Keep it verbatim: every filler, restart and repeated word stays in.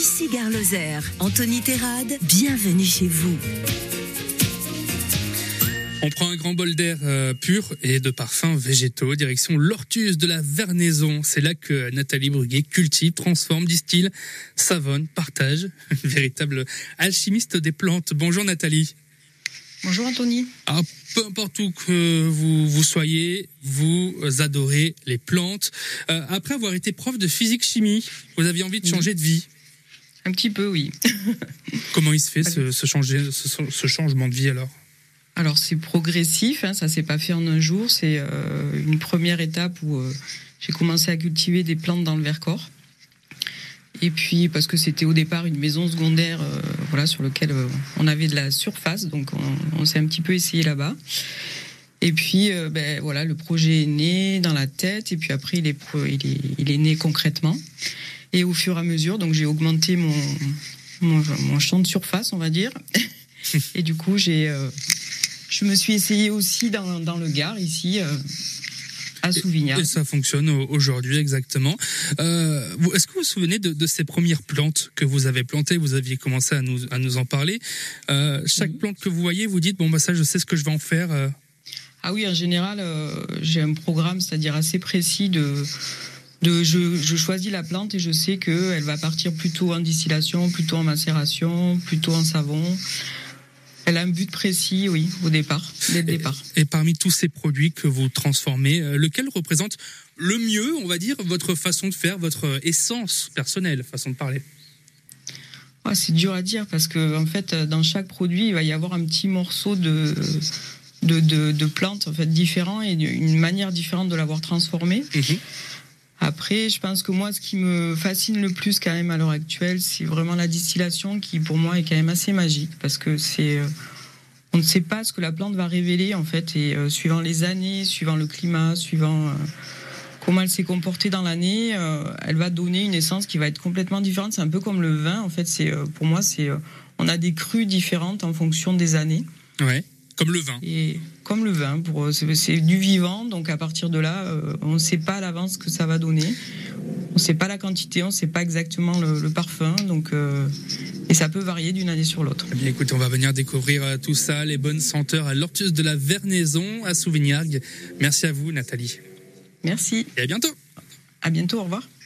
Ici Gare Lozère, Anthony Terrade, bienvenue chez vous. On prend un grand bol d'air euh, pur et de parfums végétaux, direction l'Ortus de la Vernaison. C'est là que Nathalie Bruguet cultive, transforme, distille, savonne, partage. Une véritable alchimiste des plantes. Bonjour Nathalie. Bonjour Anthony. Alors, peu importe où que vous, vous soyez, vous adorez les plantes. Euh, après avoir été prof de physique-chimie, vous aviez envie de changer de vie. Un petit peu, oui. Comment il se fait ce, ce, changer, ce, ce changement de vie alors ? Alors c'est progressif, hein, ça s'est pas fait en un jour. C'est euh, une première étape où euh, j'ai commencé à cultiver des plantes dans le Vercors. Et puis parce que c'était au départ une maison secondaire, euh, voilà, sur laquelle euh, on avait de la surface, donc on, on s'est un petit peu essayé là-bas. Et puis euh, ben voilà, le projet est né dans la tête, et puis après il est il est, il est né concrètement. Et au fur et à mesure, donc j'ai augmenté mon mon, mon champ de surface, on va dire. Et du coup j'ai euh, Je me suis essayée aussi dans, dans le Gard, ici, euh, à Souvignard. Et ça fonctionne aujourd'hui, exactement. Euh, est-ce que vous vous souvenez de, de ces premières plantes que vous avez plantées ? Vous aviez commencé à nous, à nous en parler. Euh, chaque oui. plante que vous voyez, vous dites, bon, bah ça, je sais ce que je vais en faire. Euh. Ah oui, en général, euh, j'ai un programme, c'est-à-dire assez précis de... De, je, je choisis la plante et je sais qu'elle va partir plutôt en distillation, plutôt en macération, plutôt en savon. Elle a un but précis, oui, au départ, dès le et, départ. Et parmi tous ces produits que vous transformez, lequel représente le mieux, on va dire, votre façon de faire, votre essence personnelle, façon de parler ? Ouais, c'est dur à dire parce que en fait, dans chaque produit, il va y avoir un petit morceau de de, de, de plante en fait différent et une manière différente de l'avoir transformé. Mmh. Après, je pense que moi, ce qui me fascine le plus quand même à l'heure actuelle, c'est vraiment la distillation qui, pour moi, est quand même assez magique parce que c'est, euh, on ne sait pas ce que la plante va révéler en fait, et euh, suivant les années, suivant le climat, suivant euh, comment elle s'est comportée dans l'année, euh, elle va donner une essence qui va être complètement différente. C'est un peu comme le vin, en fait. C'est, euh, pour moi, c'est, euh, on a des crus différentes en fonction des années. Ouais. Comme le vin. Et comme le vin, pour, c'est, c'est du vivant, donc à partir de là, euh, on ne sait pas à l'avance ce que ça va donner. On ne sait pas la quantité, on ne sait pas exactement le, le parfum, donc, euh, et ça peut varier d'une année sur l'autre. Eh bien, écoutez, on va venir découvrir euh, tout ça, les bonnes senteurs à l'Ortus de la Vernaison, à Souvignargues. Merci à vous, Nathalie. Merci. Et à bientôt. À bientôt, au revoir.